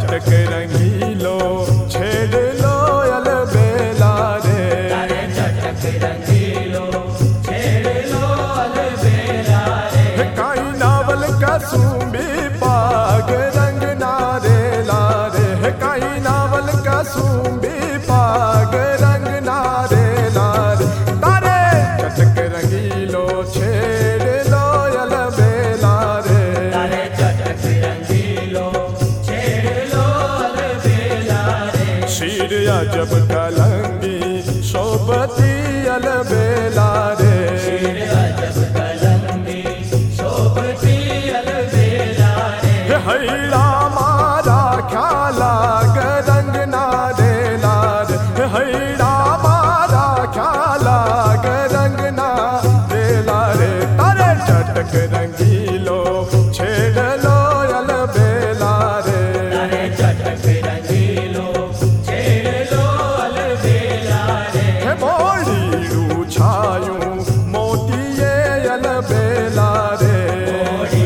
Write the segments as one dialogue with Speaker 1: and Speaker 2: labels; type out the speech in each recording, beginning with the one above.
Speaker 1: चटक रंगीलो छेड़ लो अलबेला रे।
Speaker 2: तारे चटक रंगीलो छेड़ लो अलबेला रे।
Speaker 1: काई नावल कसुम्बी पाग रंग नारे लारे। काई नावल कसुम्बी पाग रंग नारे लारे। तारे चटक रंगीलो छेड़ लो अलबेला रे।
Speaker 2: तारे चटक रंगीलो छेड़ लो अलबेला रे।
Speaker 1: शीर अजब कलंगी शोभती अलबेला रे।
Speaker 2: शीर अजब कलंगी शोभती अलबेला रे।
Speaker 1: हैरा मारा ख्याला रंग नारे लारे। हैरा मारा ख्याला रंग नारे लारे। तारे चटक रंगीलो छेड़ लो अलबेला रे।
Speaker 2: तारे चटक रंगीलो छेड़ लो अलबेला रे।
Speaker 1: मोड़ी छायूं मोतिये अलबेला रे।
Speaker 2: मोड़ी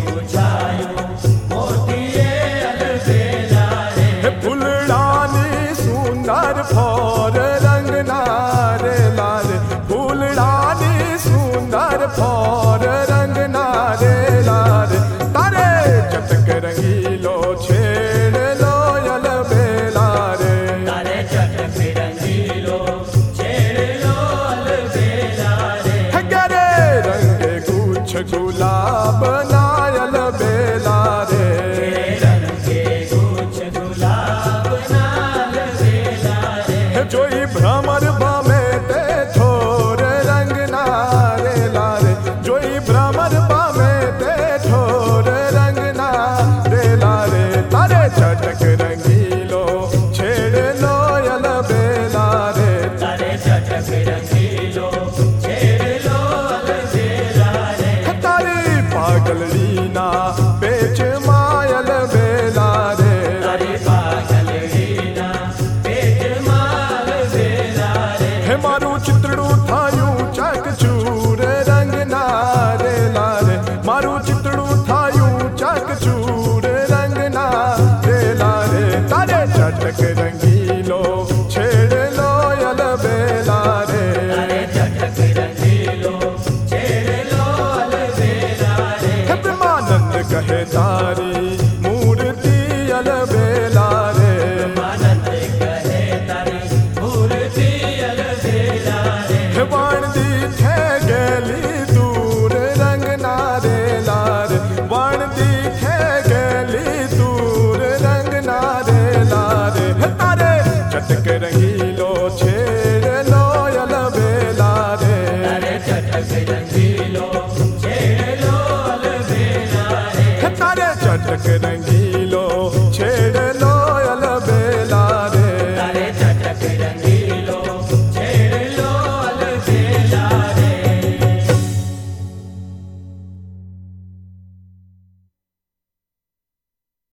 Speaker 2: छायूं मोतिये अलबेला रे।
Speaker 1: फुलड़ानी सुंदर फोर रंग नारे लारे। फुलड़ानी सुंदर फोर रंग नारे लारे। तारे चटक रंगीलो छेड़ लो अलबेला रे।
Speaker 2: तारे चटक रंगीलो छेड़ लो अलबेला रे।
Speaker 1: गरे रंगे कुछ गुलाब नायल बेला रे।
Speaker 2: रंग के कुछ गुलाब नाल बेला रे।
Speaker 1: जोई भ्रमर बामे ते ठोर रंग नारे लारे। जोई भ्रमर बामे ते ठोर रंग नारे लारे। तारे चटक रंगीलो छेड़ लो अलबेला रे।
Speaker 2: तारे चटक रंगीलो छेड़ लो अलबेला रे।
Speaker 1: तारी पागल रीना बेच मायल बेला रे।
Speaker 2: तारे पागल रीना पेट माल बेला रे।
Speaker 1: मारू चितड़ू थायूं चक चूर रंग नारे लारे। मारू चितड़ू थायूं चक चूर रंग नारे लारे। तारे चटक रंगीलो छेड़ लो अलबेला रे।
Speaker 2: तारे चटक रंगीलो छेड़ लो अलबेला रे।
Speaker 1: ब्रह्मानंद कहे तारी मूर्ति अलबेला